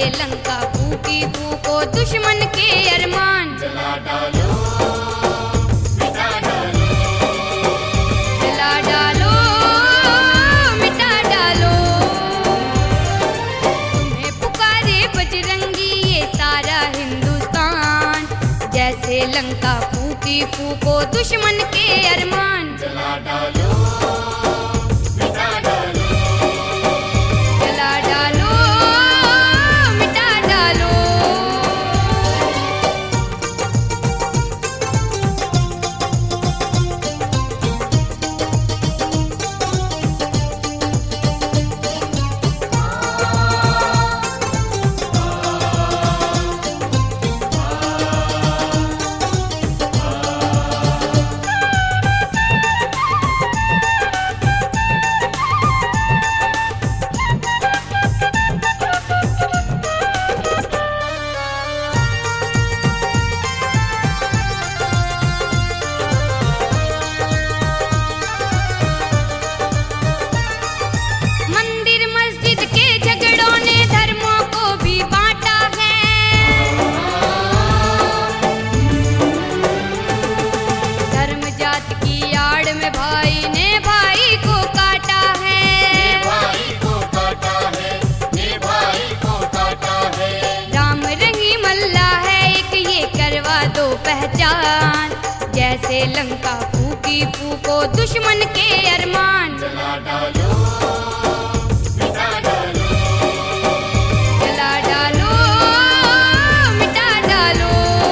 लंका फूकी फूको दुश्मन के अरमान। जला डालो, मिटा डालो, जला डालो, मिटा डालो। तुम्हें पुकारे बजरंगी ये सारा हिंदुस्तान, जैसे लंका फूकी फूको दुश्मन के अरमान। जला डालो, मिटा डालो, जला डालो, मिटा डालो। मंदिर मस्जिद के झगड़ों ने धर्मों को भी बांटा है। धर्म जात की आड़ में भाई ने भाई को काटा है। भाई को काटा है, ये भाई को काटा है। राम रहीम अल्लाह है एक, ये करवा दो पहचान, जैसे लंका फूकी फूको दुश्मन के अरमान। जला डालो, मिटा डालो, जला डालो, मिटा डालो।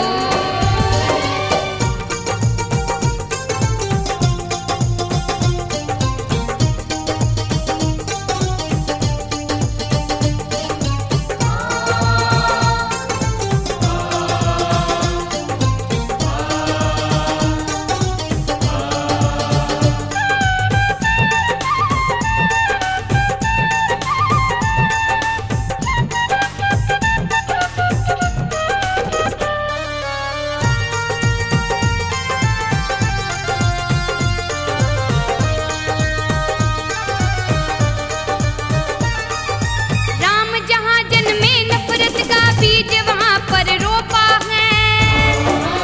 राम जहाँ जन्मे नफरत का बीज वहाँ पर रोपा है।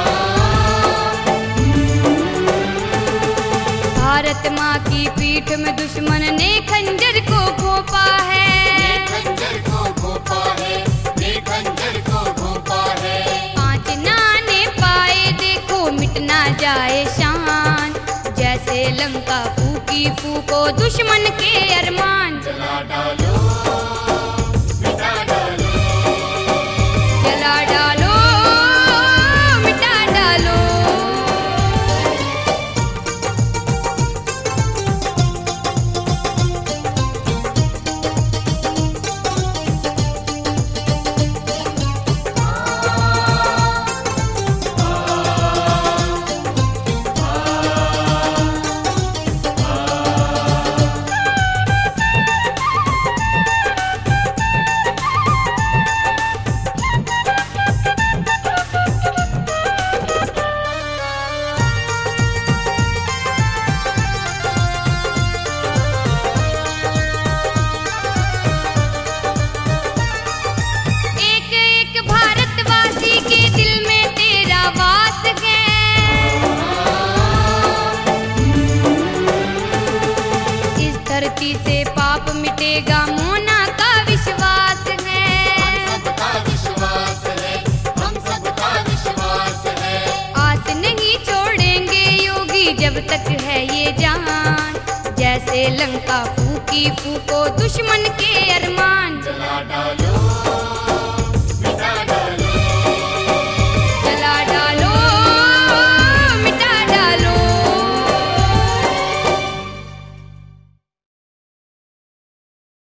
भारत माँ की पीठ में दुश्मन ने खंजर को घोंपा है। खंजर को घोंपा है, ये खंजर को घोंपा है। आँच ना आने पाए देखो मिट ना जाए शान, जैसे लंका फूकी फूको दुश्मन के अरमान। जला डालो, मिटा डालो, जला डालो, मिटा डालो। एक एक भारतवासी के दिल में तेरा वास है। इस धरती से पाप मिटेगा मोना का विश्वास है। सबका विश्वास है, हम सबका विश्वास है। आस नहीं छोड़ेंगे योगी जब तक है ये जान, जैसे लंका फूकी फूको दुश्मन के अरमान। जला डालो,